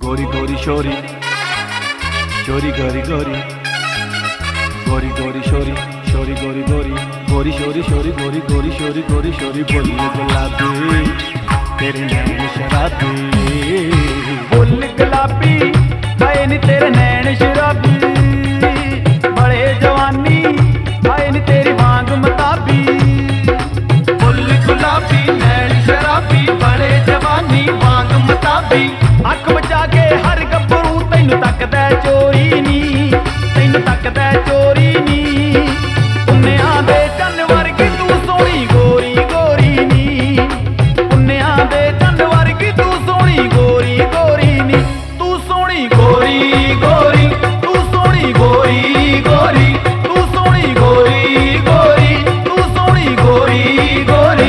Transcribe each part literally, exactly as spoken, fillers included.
गोरी गोरी शोरी शोरी गोरी गोरी गोरी गोरी शोरी शोरी गोरी गोरी गोरी शोरी शोरी गोरी गोरी शोरी गोरी शोरी बोलिए गुलाबी तेरे नैन शराबी बोल गुलाबी आए नी तेरे नैन शराबी बड़े जवानी आए नी तेरी मांग मताबी बोल गुलाबी नैन शराबी बड़े जवानी मांग मताबी अख बचा के हर गब्बरू तैनू तकदा चोरी नी तैनू तकदा चोरी नी पुन्निया दे चन्न वर्गी तू सोहनी गोरी गोरी नी पुन्निया दे चन्न वर्गी तू सोहनी गोरी गोरी नी तू सोहनी गोरी गोरी तू सोहनी गोरी गोरी तू सोहनी गोरी गोरी तू सोहनी गोरी गोरी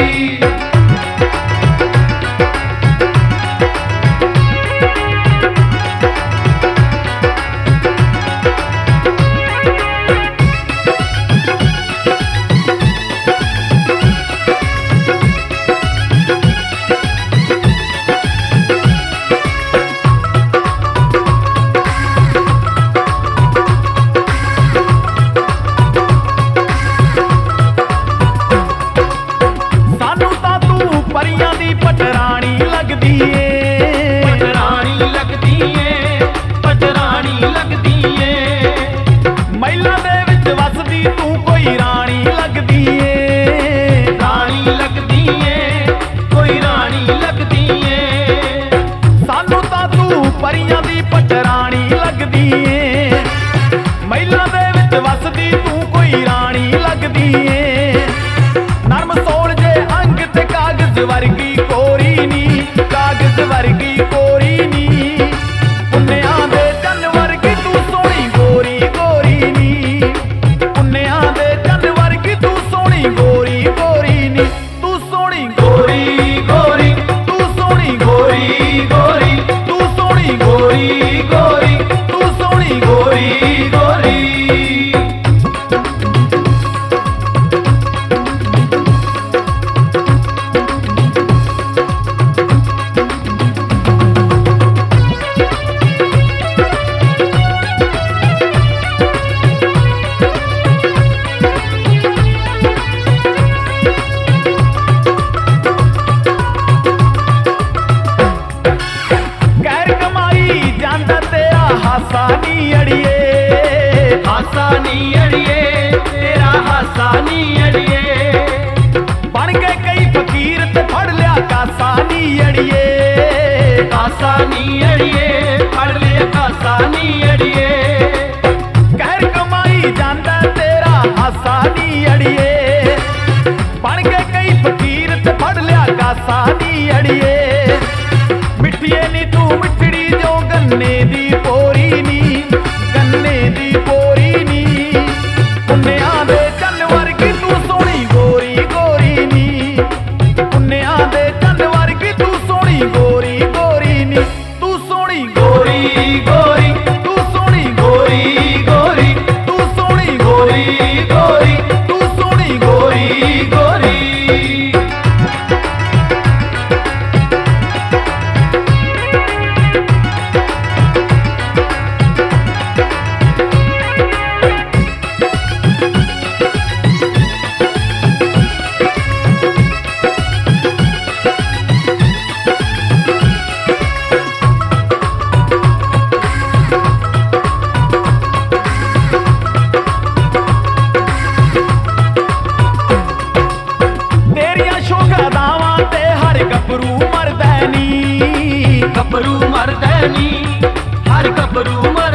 पटरानी लगदी है पटरानी लगदी है पटरानी लगदी है महिला दे विच वसदी तू कोई रानी लगदी है रानी लगदी है कोई रानी लगदी है सानू तां तू परियां दी पटरानी लगदी है महिला दे विच वसदी तू कोई रानी लगदी है नरम सोल जे अंग ते कागज वर्गी कागज वर्गी कोरी नी पुन्निया दे चन्न वर्गी तू सोहनी गोरी गोरी नी पुन्निया दे चन्न वर्गी तू सोहनी गोरी गोरी नी तू सोहनी गोरी गोरी तू सोहनी गोरी गोरी तू सोहनी गोरी गोरी तू सोहनी गोरी गोरी हासा नी अड़िए हासा नी अड़िए तेरा हासा नी अड़िए बन गए कई फकीर ते फड़ लिया कासा नी अड़िए कासा नी अड़िए फड़ लिया कासा नी अड़िए कहर कमाई जांदा तेरा हासा नी अड़िए बन गए कई फकीर ते फड़ लिया कासा नी अड़िए मिठिए नी तू मिठड़ी जो गन्ने दी पोरी नी गन्ने दी पोरी नी पुन्निया दे चन्न वर्गी तू सोहनी गोरी गोरी नी पुन्निया दे चन्न वर्गी तू सोहनी गोरी गोरी नी तू सोहनी गोरी गोरी तू सोहनी गोरी गोरी तू सोहनी गोरी गोरी तू सोहनी गोरी गोरी गभरू मरदा नी हर गभरू मर